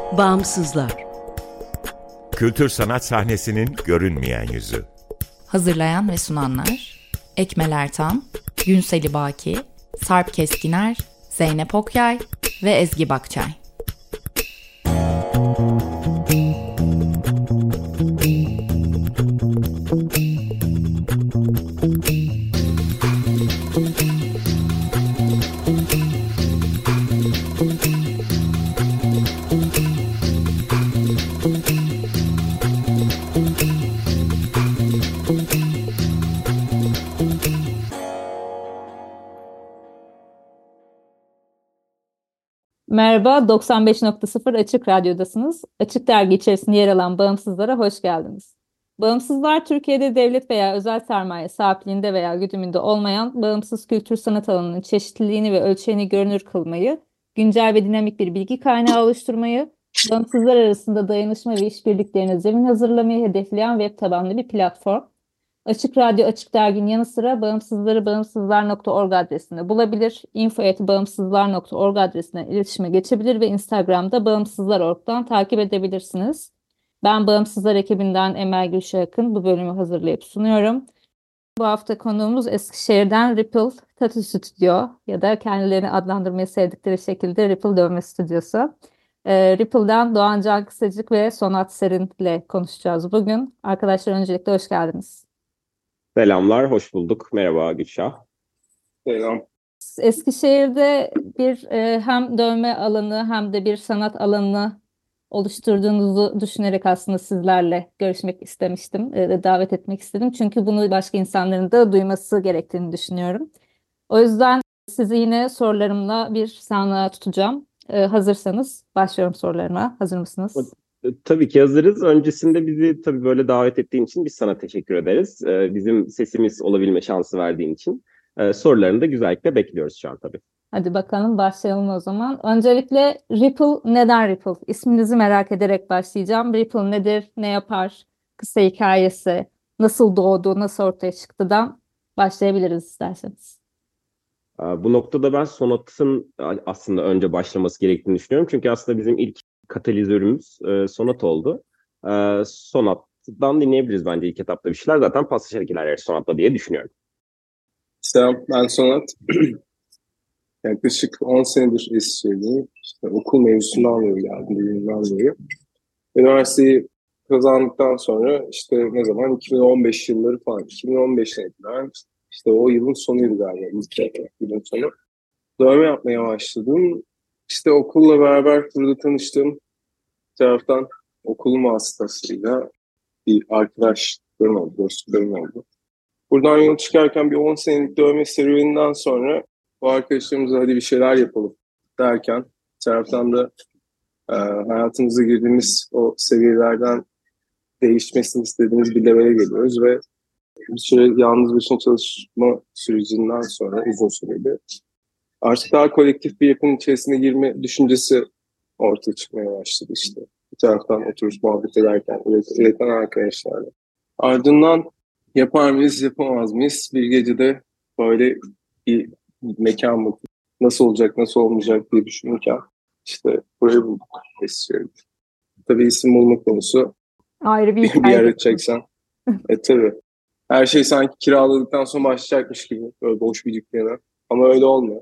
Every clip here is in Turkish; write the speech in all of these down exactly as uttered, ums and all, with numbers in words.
Bağımsızlar. Kültür sanat sahnesinin görünmeyen yüzü. Hazırlayan ve sunanlar Ekmel Ertan, Günseli Baki, Sarp Keskiner, Zeynep Okyay ve Ezgi Bakçay. Merhaba, doksan beş nokta sıfır Açık Radyo'dasınız. Açık Dergi içerisinde yer alan Bağımsızlar'a hoş geldiniz. Bağımsızlar, Türkiye'de devlet veya özel sermaye sahipliğinde veya güdümünde olmayan bağımsız kültür sanat alanının çeşitliliğini ve ölçeğini görünür kılmayı, güncel ve dinamik bir bilgi kaynağı oluşturmayı, bağımsızlar arasında dayanışma ve işbirliklerine zemin hazırlamayı hedefleyen web tabanlı bir platform. Açık Radyo, Açık Dergi'nin yanı sıra bağımsızları bağımsızlar nokta org adresinde bulabilir, info at bağımsızlar nokta org adresine iletişime geçebilir ve Instagram'da bağımsızlar nokta org'dan takip edebilirsiniz. Ben Bağımsızlar ekibinden Emel Gülşah Akın, bu bölümü hazırlayıp sunuyorum. Bu hafta konuğumuz Eskişehir'den Ripple Tattoo Studio ya da kendilerini adlandırmayı sevdikleri şekilde Ripple Dövme Stüdyosu. Ee, Ripple'dan Doğan Can Kısacık ve Sonat Serin ile konuşacağız bugün. Arkadaşlar, öncelikle hoş geldiniz. Selamlar, hoş bulduk. Merhaba Gülşah. Selam. Eskişehir'de bir e, hem dövme alanı hem de bir sanat alanı oluşturduğunuzu düşünerek aslında sizlerle görüşmek istemiştim, e, davet etmek istedim. Çünkü bunu başka insanların da duyması gerektiğini düşünüyorum. O yüzden sizi yine sorularımla bir sahne tutacağım. E, hazırsanız başlıyorum sorularıma. Hazır mısınız? Tabii ki hazırız. Öncesinde bizi tabii böyle davet ettiğin için biz sana teşekkür ederiz. Ee, bizim sesimiz olabilme şansı verdiğin için. Ee, sorularını da güzellikle bekliyoruz şu an tabii. Hadi bakalım, başlayalım o zaman. Öncelikle Ripple, neden Ripple? İsminizi merak ederek başlayacağım. Ripple nedir, ne yapar? Kısa hikayesi, nasıl doğdu, nasıl ortaya çıktıdan başlayabiliriz isterseniz. Ee, bu noktada ben Sonat'ın aslında önce başlaması gerektiğini düşünüyorum. Çünkü aslında bizim ilk katalizörümüz e, Sonat oldu. E, Sonat'tan dinleyebiliriz bence ilk etapta bir şeyler. Zaten paslaşarak ilerleriz Sonat'la diye düşünüyorum. Selam, ben Sonat. Yaklaşık on senedir Eskişehir'deyim. İşte okul mevzusundan dolayı geldim, bölümünden dolayı. Üniversiteyi kazandıktan sonra işte ne zaman iki bin on beş yılları falan, iki bin on beşten itibaren işte o yılın sonuydu galiba, ilk yılın sonu. Dövme yapmaya başladım. İşte okulla beraber burada tanıştığım bir taraftan okulun vasıtasıyla bir arkadaşlarım oldu, dostlarım oldu. Buradan yol çıkarken bir on senelik dövme serüveninden sonra bu arkadaşlarımıza hadi bir şeyler yapalım derken bir taraftan da e, hayatımıza girdiğimiz o seviyelerden değişmesini istediğimiz bir levele geliyoruz ve bir süre yalnız başına çalışma sürecinden sonra uzun süreli artık daha kolektif bir yapının içerisine girme düşüncesi ortaya çıkmaya başladı işte. Bir taraftan oturup muhabbet ederken üreten arkadaşlarla. Ardından yapar mıyız, yapamaz mıyız? Bir gecede böyle bir mekan bakıp nasıl olacak, nasıl olmayacak diye düşünürken işte burayı bulduk. Eskişehir'de. Tabii isim bulma konusu ayrı bir bir yer açacaksan. e tabii. Her şey sanki kiraladıktan sonra başlayacakmış gibi. Böyle boş bir dükkana. Ama öyle olmuyor.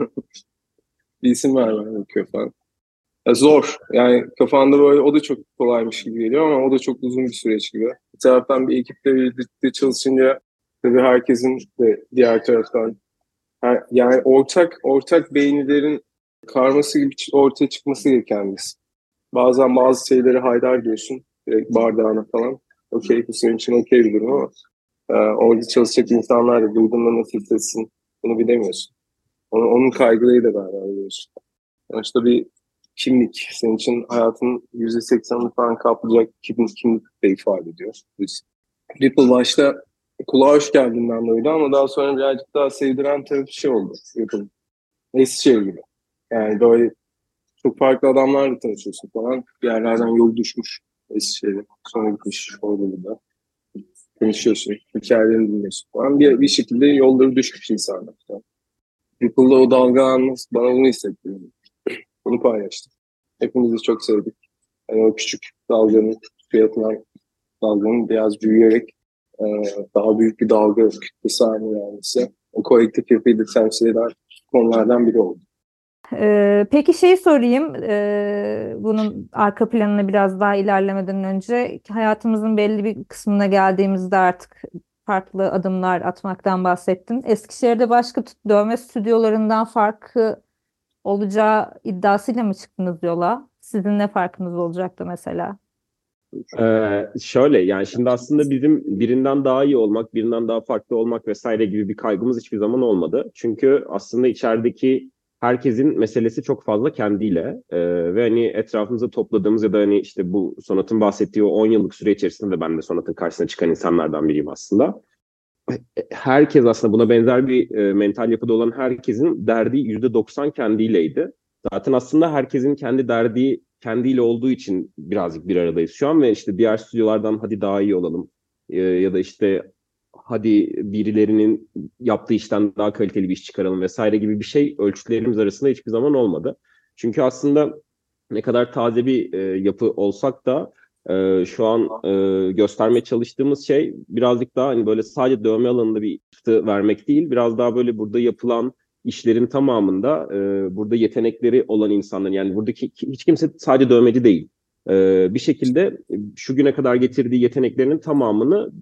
Bir isim vermem gerekiyor falan. Ya zor. Yani kafanda böyle o da çok kolaymış gibi geliyor ama o da çok uzun bir süreç gibi. Bir taraftan bir ekiple birlikte çalışınca tabii herkesin de diğer taraftan her, yani ortak ortak beğenilerin karması gibi ortaya çıkması gereken biz. Bazen bazı şeyleri haydar diyorsun. Direkt bardağına falan. Okey, bu senin için okey bir durum ama e, orada çalışacak insanlar da duyduğunda nasıl hissetsin bunu bilemiyorsun. Onun, onun kaygılarıyla beraber biliyorsun. Sonuçta bir kimlik senin için hayatın yüzde seksenini falan kaplayacak kimlik, kimlik de ifade ediyor. Ripple başta kulağa hoş geldiğinden dolayı ama daha sonra birazcık daha sevdiren tarafı şey oldu. Ripple. Eskişehir gibi. Yani böyle çok farklı adamlarla tanışıyorsun falan. Bir yerlerden yol düşmüş Eskişehir'e. Sonra gitmiş orada da. Konuşuyorsun. Hikayelerini dinliyorsun falan. Bir, bir şekilde yolları düşmüş insanlar. Ripple'da o dalgalanması bana bunu hissettiriyor. Bunu paylaştım. Hepimizi çok sevdik. hani o küçük dalganın, suya atılan dalganın biraz büyüyerek e, daha büyük bir dalga kütlesi haline gelmesi. O kolektif yapıyı da temsil eden konulardan biri oldu. Ee, peki şey sorayım, ee, bunun arka planına biraz daha ilerlemeden önce hayatımızın belli bir kısmına geldiğimizde artık farklı adımlar atmaktan bahsettin. Eskişehir'de başka t- dövme stüdyolarından farkı olacağı iddiasıyla mı çıktınız yola? Sizin ne farkınız olacaktı mesela? Ee, şöyle yani şimdi aslında bizim birinden daha iyi olmak, birinden daha farklı olmak vesaire gibi bir kaygımız hiçbir zaman olmadı. Çünkü aslında içerideki herkesin meselesi çok fazla kendiyle Ee, ve hani etrafımıza topladığımız ya da hani işte bu Sonat'ın bahsettiği o on yıllık süre içerisinde de ben de Sonat'ın karşısına çıkan insanlardan biriyim aslında. Herkes aslında buna benzer bir e, mental yapıda olan herkesin derdi yüzde doksan kendiyleydi. Zaten aslında herkesin kendi derdi kendiyle olduğu için birazcık bir aradayız şu an ve işte diğer stüdyolardan hadi daha iyi olalım e, ya da işte hadi birilerinin yaptığı işten daha kaliteli bir iş çıkaralım vesaire gibi bir şey ölçütlerimiz arasında hiçbir zaman olmadı. Çünkü aslında ne kadar taze bir e, yapı olsak da e, şu an e, göstermeye çalıştığımız şey birazcık daha hani böyle sadece dövme alanında bir çıktı vermek değil, biraz daha böyle burada yapılan işlerin tamamında e, burada yetenekleri olan insanların yani buradaki hiç kimse sadece dövmeci değil. E, bir şekilde şu güne kadar getirdiği yeteneklerinin tamamını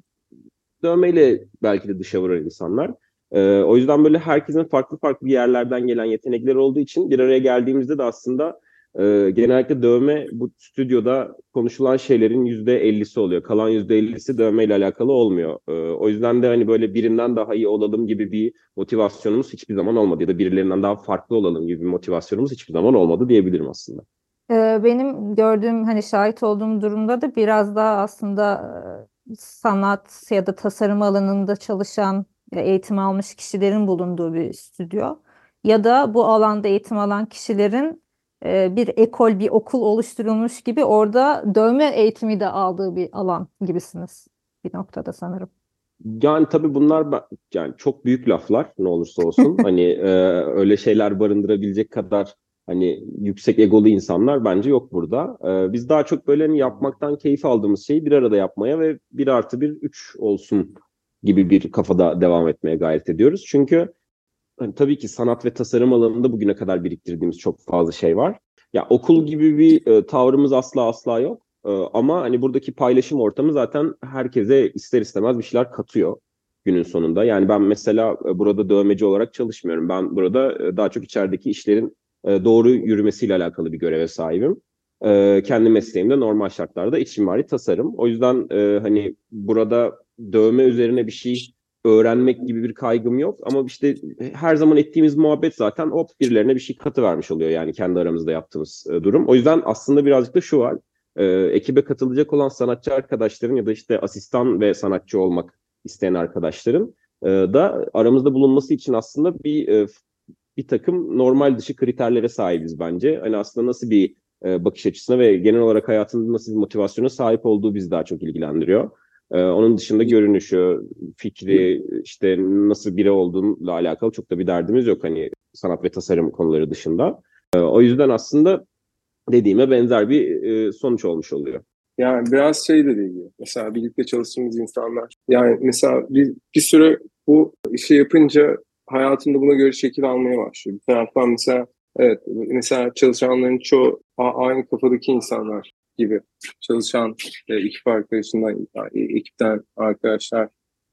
dövmeyle belki de dışa vuran insanlar. E, o yüzden böyle herkesin farklı farklı yerlerden gelen yetenekleri olduğu için bir araya geldiğimizde de aslında e, genellikle dövme bu stüdyoda konuşulan şeylerin yüzde ellisi oluyor. Kalan yüzde ellisi dövmeyle alakalı olmuyor. E, o yüzden de hani böyle birinden daha iyi olalım gibi bir motivasyonumuz hiçbir zaman olmadı. Ya da birilerinden daha farklı olalım gibi bir motivasyonumuz hiçbir zaman olmadı diyebilirim aslında. Ee, Benim gördüğüm hani şahit olduğum durumda da biraz daha aslında e, sanat ya da tasarım alanında çalışan e, eğitim almış kişilerin bulunduğu bir stüdyo ya da bu alanda eğitim alan kişilerin e, bir ekol, bir okul oluşturulmuş gibi orada dövme eğitimi de aldığı bir alan gibisiniz bir noktada sanırım. Yani tabii bunlar ben- yani çok büyük laflar ne olursa olsun. Hani e, öyle şeyler barındırabilecek kadar hani yüksek egolu insanlar bence yok burada. E, biz daha çok böyle hani yapmaktan keyif aldığımız şeyi bir arada yapmaya ve bir artı bir üç olsun gibi bir kafada devam etmeye gayret ediyoruz. Çünkü hani tabii ki sanat ve tasarım alanında bugüne kadar biriktirdiğimiz çok fazla şey var. Ya okul gibi bir e, tavrımız asla asla yok. E, ama hani buradaki paylaşım ortamı zaten herkese ister istemez bir şeyler katıyor günün sonunda. Yani ben mesela e, burada dövmeci olarak çalışmıyorum. Ben burada e, daha çok içerideki işlerin e, doğru yürümesiyle alakalı bir göreve sahibim. E, kendi mesleğimde normal şartlarda iç mimari tasarım. O yüzden e, hani burada dövme üzerine bir şey öğrenmek gibi bir kaygım yok. Ama işte her zaman ettiğimiz muhabbet zaten hop birilerine bir şey katıvermiş oluyor yani kendi aramızda yaptığımız e, durum. O yüzden aslında birazcık da şu var. E, ekibe katılacak olan sanatçı arkadaşların ya da işte asistan ve sanatçı olmak isteyen arkadaşların e, da aramızda bulunması için aslında bir e, bir takım normal dışı kriterlere sahibiz bence. Hani aslında nasıl bir e, bakış açısına ve genel olarak hayatında nasıl bir motivasyona sahip olduğu bizi daha çok ilgilendiriyor. Ee, onun dışında görünüşü, fikri, işte nasıl biri olduğumla alakalı çok da bir derdimiz yok hani sanat ve tasarım konuları dışında. Ee, o yüzden aslında dediğime benzer bir e, sonuç olmuş oluyor. Yani biraz şey de değil. Mesela birlikte çalıştığımız insanlar. Yani mesela bir, bir süre bu işi yapınca hayatında buna göre şekil almaya başlıyor. Bir taraftan mesela evet mesela çalışanların çoğu a- aynı kafadaki insanlar gibi çalışan e, ekip arkadaşından, e, ekipten arkadaşlar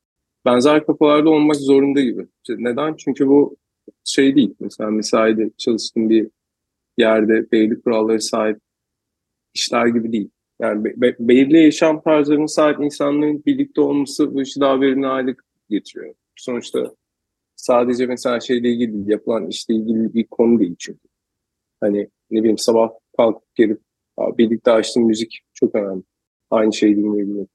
benzer kafalarda olmak zorunda gibi. İşte neden? Çünkü bu şey değil. Mesela mesaide çalıştığım bir yerde belli kuralları sahip işler gibi değil. Yani be- be- belirli yaşam tarzlarına sahip insanların birlikte olması bu işi daha verimli hale getiriyor. Sonuçta sadece mesela şeyle ilgili değil, yapılan işle ilgili bir konu değil çünkü. Hani ne bileyim sabah kalkıp gelip "Aa, birlikte açtığım müzik çok önemli. Aynı şeyi dinleyebilirim.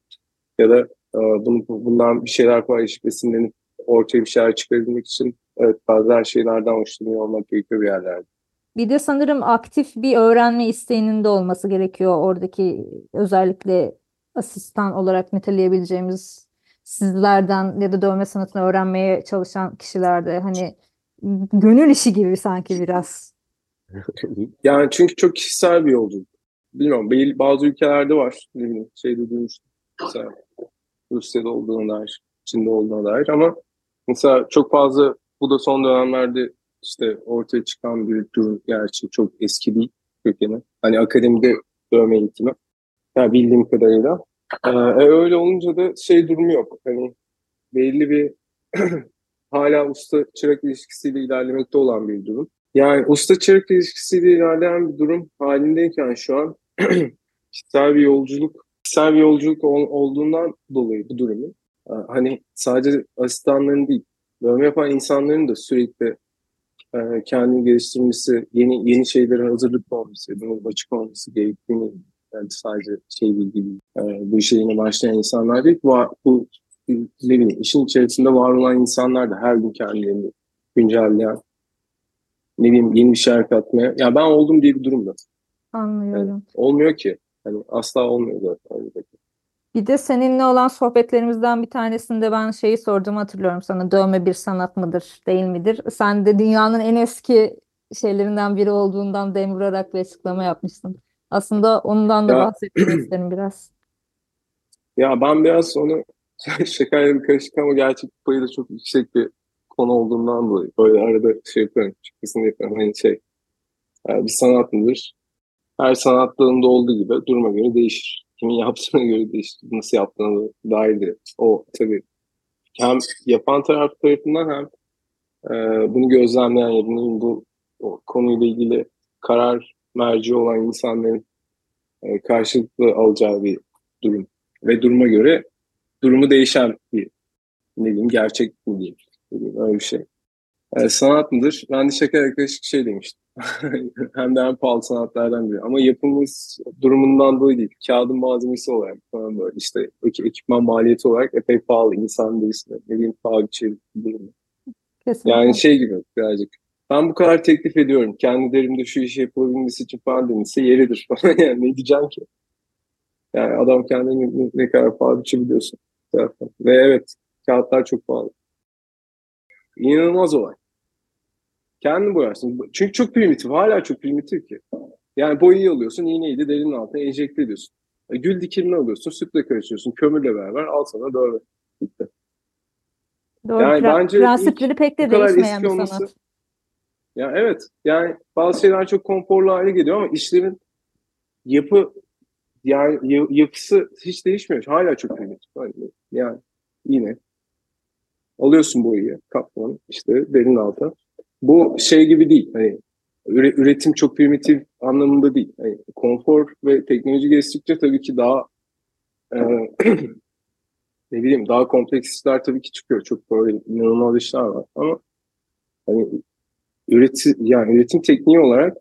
Ya da e, bunu, bundan bir şeyler paylaşıp esinlenip ortaya bir şeyler çıkarabilmek için evet bazı şeylerden hoşlanıyor olmak gerekiyor bir yerlerde. Bir de sanırım aktif bir öğrenme isteğinin de olması gerekiyor oradaki özellikle asistan olarak niteleyebileceğimiz sizlerden ya da dövme sanatını öğrenmeye çalışan kişilerde hani gönül işi gibi sanki biraz. Yani çünkü çok kişisel bir yolculuk. bilmiyorum, bel- bazı ülkelerde var. Ne bileyim, şeyde duymuştum. Mesela Rusya'da olduğuna dair, Çin'de olduğuna dair, ama mesela çok fazla, bu da son dönemlerde işte ortaya çıkan bir durum, gerçi çok eski değil kökeni. Hani akademide dövme eğitimi. Ya bildiğim kadarıyla. Ee, e, öyle olunca da şey durumu yok. Hani belli bir hala usta çırak ilişkisiyle ilerlemekte olan bir durum. Yani usta çırak ilişkisiyle ilerleyen bir durum halindeyken şu an kişisel bir yolculuk, kişisel bir yolculuk ol- olduğundan dolayı bu durumu, e, hani sadece asistanların değil, dövme yapan insanların da sürekli e, kendini geliştirmesi, yeni yeni şeylere hazırlıklı olması, bunun açık olması gerektiğini, yani sadece şey değil, e, bu işe yeni başlayan insanlar değil, bu, bu ne bileyim, işin içerisinde var olan insanlar da her gün kendilerini güncelleyen, ne bileyim, yeni bir şeyler katmaya. Ya ben oldum diye bir durumda. Yani Anlıyorum. olmuyor ki. Hani asla olmuyor zaten. Bir de seninle olan sohbetlerimizden bir tanesinde ben şeyi sordum, hatırlıyorum sana, dövme bir sanat mıdır değil midir? Sen de dünyanın en eski şeylerinden biri olduğundan dem vurarak bir açıklama yapmıştın. Aslında ondan da Ya bahsetmek isterim biraz. ya ben biraz onu şakayla bir karışık ama gerçek payı da çok yüksek bir konu olduğundan dolayı böyle arada şey yapıyorum. Çıkmasını yapıyorum. Hani şey, yani bir sanat mıdır? Her sanat dalında olduğu gibi duruma göre değişir. Kimin yaptığına göre değişir. Nasıl yaptığına dair de. O tabii hem yapan taraf tarafından hem e, bunu gözlemleyen ya da ne bileyim, bu o konuyla ilgili karar merci olan insanların e, karşılıklı alacağı bir durum. Ve duruma göre durumu değişen bir, ne diyeyim, gerçek mi diyeyim, ne diyeyim, öyle bir şey. E, sanat mıdır? Ben de şaka yaklaşık şey demiştim. Hem de en pahalı sanatlardan biri. Ama yapımız durumundan dolayı değil. Kağıdın malzemesi olarak falan, böyle işte ek- ekipman maliyeti olarak epey pahalı. İnsan birisine, ne bileyim, pahalı bir şey durumu. Yani Kesinlikle. şey gibi birazcık. Ben bu kadar teklif ediyorum. Kendi derimde şu işi yapılabilmesi için falan denilse yeridir falan. Yani ne diyeceğim ki? Yani adam kendini ne, ne kadar pahalı biçebiliyorsun zaten. Ve evet, kağıtlar çok pahalı. İnanılmaz olay. Kendin boyarsın. Çünkü çok primitif. Hala çok primitif ki. Yani boyayı alıyorsun, iğneyi de derinin altına enjekte ediyorsun. E, gül dikimini alıyorsun, sütle karıştırıyorsun, kömürle beraber al sana dövme. Bitti. Doğru. Yani Pre- bence ilk prensipleri pek bu de kadar değişmeyen eski bir olması, sanat. ya evet, yani bazı şeyler çok konforlu hale geliyor ama işlerin yapı, yani ya- yapısı hiç değişmiyor. Hala çok primitif. Yani, yani yine alıyorsun boyayı, katmanı işte derin alta. Bu şey gibi değil. Hani üre- üretim çok primitif anlamında değil. Hani konfor ve teknoloji geliştikçe tabii ki daha e, ne bileyim, daha kompleks işler tabii ki çıkıyor. Çok böyle inanılmaz işler var. Ama hani üreti, yani üretim tekniği olarak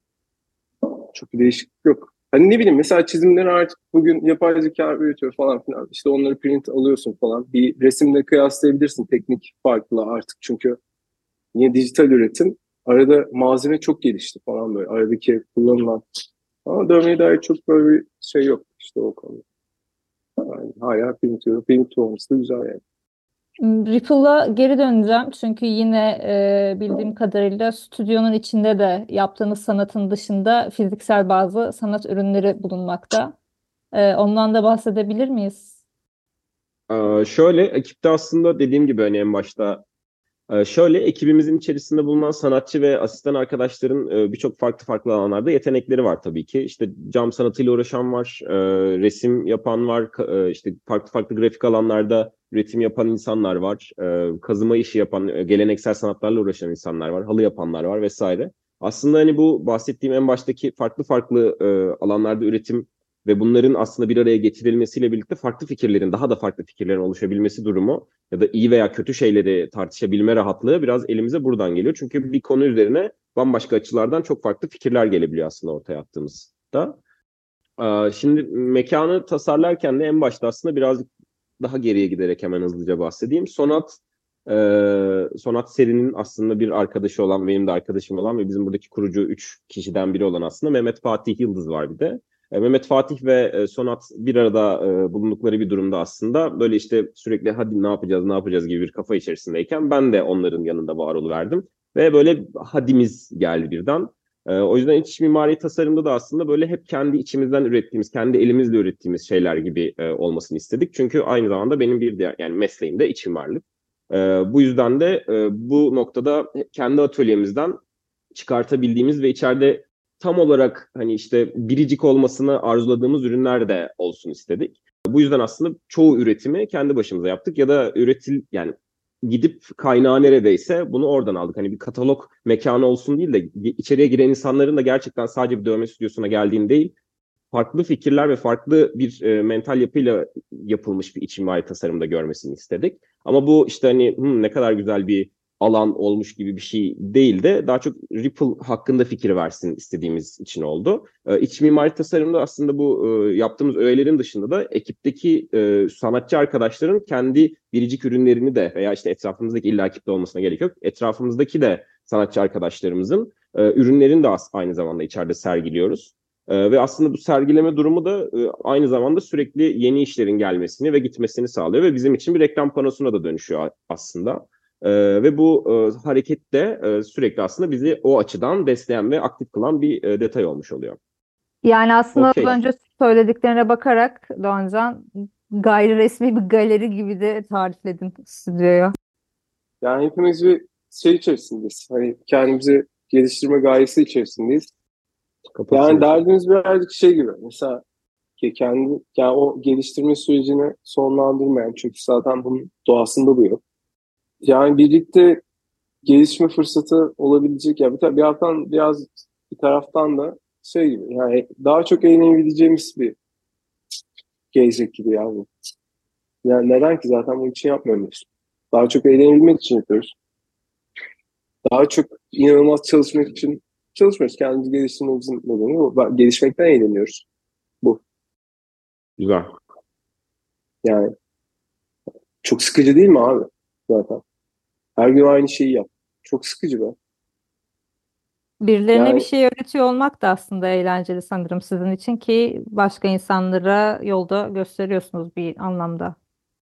çok bir değişiklik yok. Hani ne bileyim, mesela çizimleri artık bugün yapay zeka üretiyor falan filan. İşte onları print alıyorsun falan. Bir resimle kıyaslayabilirsin, teknik farklı artık, çünkü yine dijital üretim. Arada malzeme çok gelişti falan böyle. Aradaki kullanılan. Ama dövmeye dair çok böyle bir şey yok işte o konuda. Yani hala print, print olması da güzel yani. Ripple'a geri döneceğim çünkü yine e, bildiğim kadarıyla stüdyonun içinde de yaptığınız sanatın dışında fiziksel bazı sanat ürünleri bulunmakta. E, ondan da bahsedebilir miyiz? Ee, şöyle ekipte aslında dediğim gibi hani en başta Ee, şöyle ekibimizin içerisinde bulunan sanatçı ve asistan arkadaşların e, birçok farklı farklı alanlarda yetenekleri var tabii ki. İşte cam sanatıyla uğraşan var, e, resim yapan var, ka- e, işte farklı farklı grafik alanlarda üretim yapan insanlar var, e, kazıma işi yapan, e, geleneksel sanatlarla uğraşan insanlar var, halı yapanlar var vesaire. Aslında hani bu bahsettiğim en baştaki farklı farklı e, alanlarda üretim ve bunların aslında bir araya getirilmesiyle birlikte farklı fikirlerin, daha da farklı fikirlerin oluşabilmesi durumu ya da iyi veya kötü şeyleri tartışabilme rahatlığı biraz elimize buradan geliyor. Çünkü bir konu üzerine bambaşka açılardan çok farklı fikirler gelebiliyor aslında ortaya attığımızda. Ee, Şimdi mekanı tasarlarken de en başta aslında birazcık daha geriye giderek hemen hızlıca bahsedeyim. Sonat e, Sonat serinin aslında bir arkadaşı olan, benim de arkadaşım olan ve bizim buradaki kurucu üç kişiden biri olan aslında Mehmet Fatih Yıldız var bir de. E, Mehmet Fatih ve e, Sonat bir arada e, bulundukları bir durumda aslında böyle işte sürekli hadi ne yapacağız ne yapacağız gibi bir kafa içerisindeyken ben de onların yanında var oluverdim. Ve böyle hadimiz geldi birden. Ee, o yüzden iç mimari tasarımda da aslında böyle hep kendi içimizden ürettiğimiz, kendi elimizle ürettiğimiz şeyler gibi e, olmasını istedik. Çünkü aynı zamanda benim bir diğer, yani mesleğim de iç mimarlık. Ee, bu yüzden de e, bu noktada kendi atölyemizden çıkartabildiğimiz ve içeride tam olarak hani işte biricik olmasını arzuladığımız ürünler de olsun istedik. Bu yüzden aslında çoğu üretimi kendi başımıza yaptık ya da üretil yani gidip kaynağı neredeyse bunu oradan aldık. Hani bir katalog mekanı olsun değil de içeriye giren insanların da gerçekten sadece bir dövme stüdyosuna geldiğini değil, farklı fikirler ve farklı bir e, mental yapıyla yapılmış bir iç mimari tasarımda görmesini istedik. Ama bu işte hani hmm, ne kadar güzel bir alan olmuş gibi bir şey değil de daha çok Ripple hakkında fikir versin istediğimiz için oldu. E, iç mimari tasarımda aslında bu e, yaptığımız öğelerin dışında da ekipteki e, sanatçı arkadaşların kendi biricik ürünlerini de veya işte etrafımızdaki illa ekipte olmasına gerek yok. Etrafımızdaki de sanatçı arkadaşlarımızın e, ürünlerini de aynı zamanda içeride sergiliyoruz. Ee, ve aslında bu sergileme durumu da e, aynı zamanda sürekli yeni işlerin gelmesini ve gitmesini sağlıyor ve bizim için bir reklam panosuna da dönüşüyor aslında. Ee, ve bu e, hareket de e, sürekli aslında bizi o açıdan besleyen ve aktif kılan bir e, detay olmuş oluyor. Yani aslında az Okey. önce söylediklerine bakarak Doğancan gayri resmi bir galeri gibi de tarifledin stüdyoyu. Yani hepimiz bir şey içerisindeyiz. Hani kendimizi geliştirme gayesi içerisindeyiz. Yani derdimiz birazcık şey gibi. Mesela ki kendi yani o geliştirme sürecini sonlandırmayan, çünkü zaten bunun doğasında bu yok. Yani birlikte gelişme fırsatı olabilecek ya bir, ta- bir taraftan biraz bir taraftan da şey gibi yani daha çok eğlenebileceğimiz bir gelecek gibi yani. Yani neden ki zaten bunun için yapmıyoruz. Daha çok eğlenebilmek için yapıyoruz. Daha çok inanılmaz çalışmak için çalışmıyoruz. Kendimizi geliştirmemizin nedeni bu. Gelişmekten eğleniyoruz. Bu. Güzel. Yani çok sıkıcı değil mi abi zaten? Her gün aynı şeyi yap. Çok sıkıcı be. Birilerine bir Yani şey öğretiyor olmak da aslında eğlenceli sanırım sizin için ki başka insanlara yolda gösteriyorsunuz bir anlamda.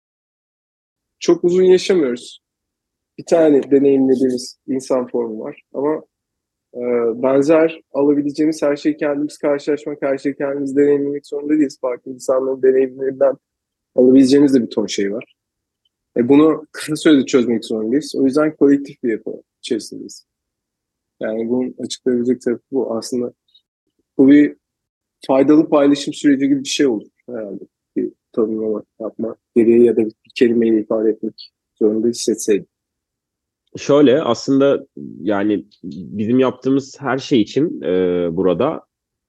çok uzun yaşamıyoruz. Bir tane deneyimlediğimiz insan formu var. Ama e, benzer alabileceğimiz her şeyi kendimiz karşılaşmak, her şeyi kendimiz deneyimlemek zorunda değiliz. Farklı insanların deneyimlerinden alabileceğimiz de bir ton şey var. E, bunu kısa sürede çözmek zorundayız. O yüzden kolektif bir yapı içerisindeyiz. Yani bunun açıklayabilecek tarafı bu. Aslında bu bir faydalı paylaşım süreci gibi bir şey olur herhalde. Bir tanımlama yapma gereği ya da bir kelimeyle ifade etmek zorunda hissetseydim. Şöyle aslında yani bizim yaptığımız her şey için e, burada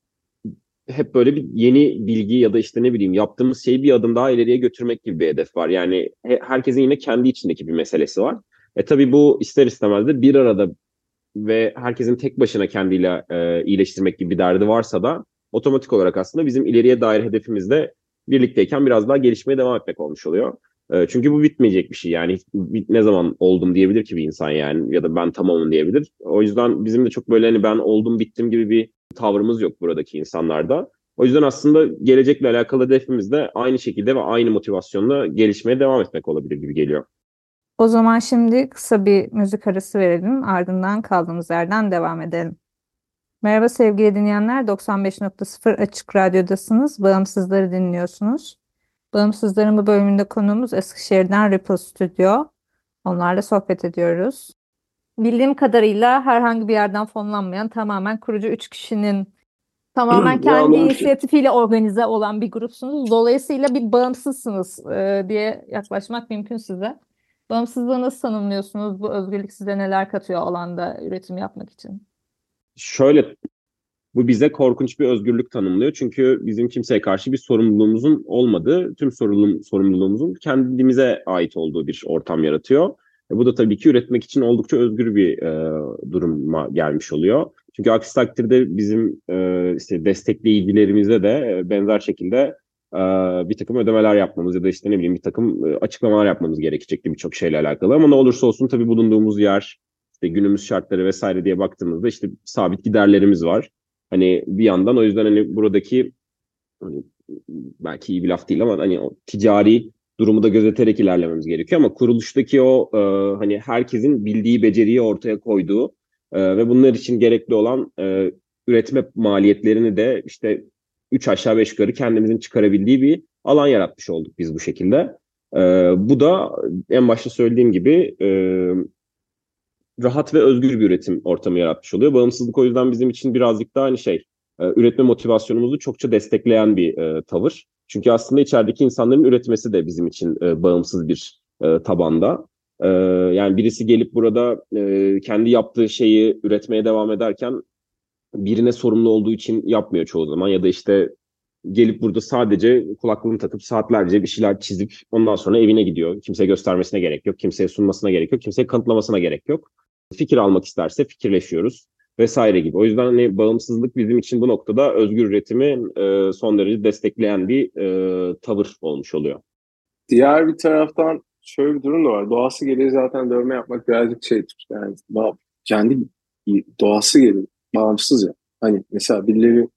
hep böyle bir yeni bilgi ya da işte ne bileyim yaptığımız şeyi bir adım daha ileriye götürmek gibi bir hedef var. Yani he- herkesin yine kendi içindeki bir meselesi var. E tabii bu ister istemez de bir arada ve herkesin tek başına kendiyle e, iyileştirmek gibi bir derdi varsa da otomatik olarak aslında bizim ileriye dair hedefimiz de birlikteyken biraz daha gelişmeye devam etmek olmuş oluyor. E, çünkü bu bitmeyecek bir şey yani bit- ne zaman oldum diyebilir ki bir insan yani ya da ben tamamım diyebilir. O yüzden bizim de çok böyle hani ben oldum bittim gibi bir tavrımız yok buradaki insanlarda. O yüzden aslında gelecekle alakalı hedefimiz de aynı şekilde ve aynı motivasyonla gelişmeye devam etmek olabilir gibi geliyor. O zaman şimdi kısa bir müzik arası verelim, ardından kaldığımız yerden devam edelim. Merhaba sevgili dinleyenler, doksan beş nokta sıfır Açık Radyo'dasınız. Bağımsızları dinliyorsunuz. Bağımsızların bu bölümünde konuğumuz Eskişehir'den Ripple Stüdyo. Onlarla sohbet ediyoruz. Bildiğim kadarıyla herhangi bir yerden fonlanmayan tamamen kurucu üç kişinin tamamen kendi Yani inisiyatifiyle organize olan bir grupsunuz. Dolayısıyla bir bağımsızsınız e, diye yaklaşmak mümkün size. Bağımsızlığı nasıl tanımlıyorsunuz? Bu özgürlük size neler katıyor alanda üretim yapmak için? Şöyle bu bize korkunç bir özgürlük tanımlıyor. Çünkü bizim kimseye karşı bir sorumluluğumuzun olmadığı, tüm sorumluluğum, sorumluluğumuzun kendimize ait olduğu bir ortam yaratıyor. E, bu da tabii ki üretmek için oldukça özgür bir e, duruma gelmiş oluyor. Çünkü aksi takdirde bizim e, işte destekleyicilerimize de e, benzer şekilde e, bir takım ödemeler yapmamız ya da işte ne bileyim bir takım e, açıklamalar yapmamız gerekecekti birçok şeyle alakalı. Ama ne olursa olsun tabii bulunduğumuz yer, işte günümüz şartları vesaire diye baktığımızda işte sabit giderlerimiz var. Hani bir yandan o yüzden hani buradaki hani belki iyi bir laf değil ama hani o ticari durumu da gözeterek ilerlememiz gerekiyor ama kuruluştaki o e, hani herkesin bildiği beceriyi ortaya koyduğu E, ve bunlar için gerekli olan e, üretme maliyetlerini de işte üç aşağı beş yukarı kendimizin çıkarabildiği bir alan yaratmış olduk biz bu şekilde. E, bu da en başta söylediğim gibi e, rahat ve özgür bir üretim ortamı yaratmış oluyor. Bağımsızlık o yüzden bizim için birazcık daha hani şey, e, üretme motivasyonumuzu çokça destekleyen bir e, tavır. Çünkü aslında içerideki insanların üretmesi de bizim için e, bağımsız bir e, tabanda. E, yani birisi gelip burada e, kendi yaptığı şeyi üretmeye devam ederken birine sorumlu olduğu için yapmıyor çoğu zaman, ya da işte gelip burada sadece kulaklığını takıp saatlerce bir şeyler çizip ondan sonra evine gidiyor. Kimseye göstermesine gerek yok, kimseye sunmasına gerek yok, kimseye kanıtlamasına gerek yok. Fikir almak isterse fikirleşiyoruz vesaire gibi. O yüzden hani bağımsızlık bizim için bu noktada özgür üretimi e, son derece destekleyen bir e, tavır olmuş oluyor. Diğer bir taraftan şöyle bir durum da var. Doğası gereği zaten dövme yapmak birazcık şeydir. Yani ba- kendi doğası gereği bağımsız ya. Hani mesela birileri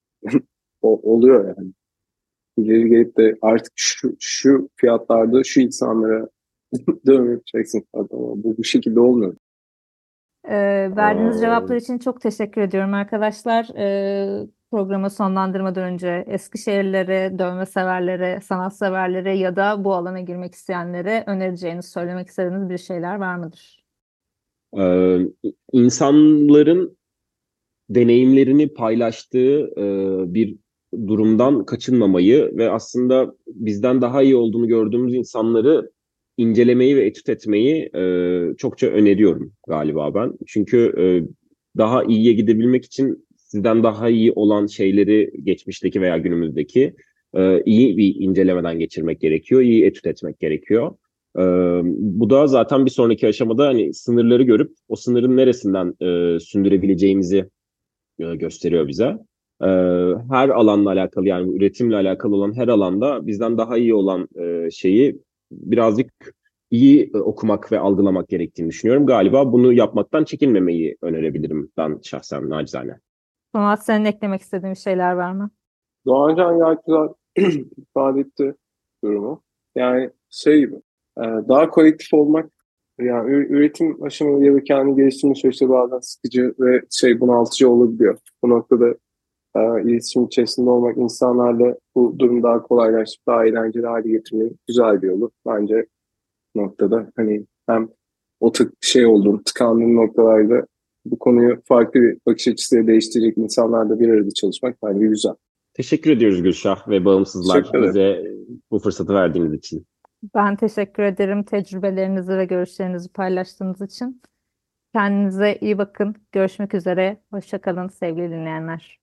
o, oluyor yani. Birileri gelip de artık şu, şu fiyatlarda şu insanlara dövme yapacaksın. Ama bu bu şekilde olmuyor. Ee, verdiğiniz cevaplar Aa, için çok teşekkür ediyorum arkadaşlar. Ee, programı sonlandırmadan önce Eskişehirlilere, dövme severlere, sanat severlere ya da bu alana girmek isteyenlere önereceğiniz, söylemek istediğiniz bir şeyler var mıdır? e, insanların deneyimlerini paylaştığı e, bir durumdan kaçınmamayı ve aslında bizden daha iyi olduğunu gördüğümüz insanları incelemeyi ve etüt etmeyi e, çokça öneriyorum galiba ben. Çünkü e, daha iyiye gidebilmek için sizden daha iyi olan şeyleri geçmişteki veya günümüzdeki e, iyi bir incelemeden geçirmek gerekiyor, iyi etüt etmek gerekiyor. E, bu da zaten bir sonraki aşamada hani sınırları görüp o sınırın neresinden e, sündürebileceğimizi e, gösteriyor bize. E, her alanla alakalı, yani üretimle alakalı olan her alanda bizden daha iyi olan e, şeyi birazcık iyi e, okumak ve algılamak gerektiğini düşünüyorum. Galiba bunu yapmaktan çekinmemeyi önerebilirim ben şahsen, nacizane. Sonat, senin eklemek istediğin şeyler var mı? Doğancan gayet güzel ifade etti durumu. Yani şey gibi, e, daha kolektif olmak, yani ü- üretim aşamaları ya da kendi geliştirme süreçleri bazen sıkıcı ve şey bunaltıcı olabiliyor. Bu noktada e, iletişim içerisinde olmak, insanlarla bu durum daha kolaylaştırıp daha eğlenceli hale getirmeyi güzel bir yolu. Bence noktada hani hem o tık şey olduğum, tıkandığım noktalarda bu konuyu farklı bir bakış açısıyla değiştirecek insanlarla bir arada çalışmak bence güzel. Teşekkür ediyoruz Gülşah ve Bağımsızlar Teşekkür ederim. bize bu fırsatı verdiğiniz için. Ben teşekkür ederim tecrübelerinizi ve görüşlerinizi paylaştığınız için. Kendinize iyi bakın. Görüşmek üzere. Hoşça kalın sevgili dinleyenler.